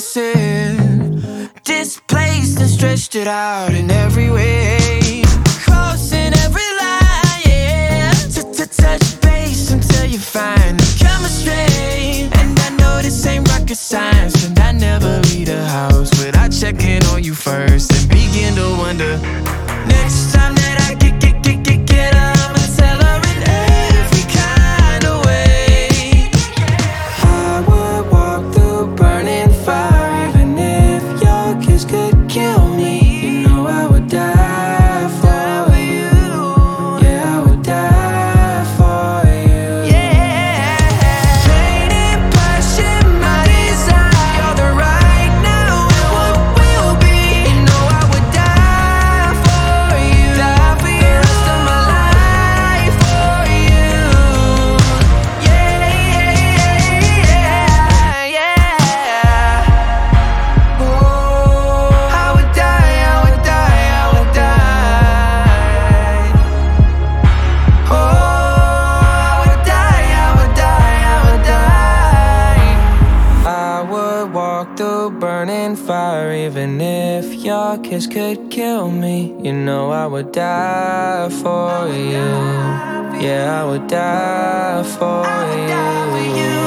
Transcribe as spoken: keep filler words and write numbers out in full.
dancing, displaced and stretched it out in every way, crossing every line, yeah, to touch base until you find the chemistry. And I know this ain't rocket science, and I never leave the house without checking on you first and begin to wonder, next time that I get, get, get, get, get up, I'ma tell her in every kind of way. I would walk through burning fire, even if your kiss could kill me. You know I would die for you. Yeah, I would die for you. Yeah. Painted passion, my desire. You're the right now and what will be. You know I would die for you. Die for you. The rest of my life for you. Yeah, yeah, yeah. Oh, I would die, I would die, I would die. Oh, I would die, I would die, I would die. I would walk through burning fire, even if your kiss could kill me. You know I would die for you. Yeah, I would die for you.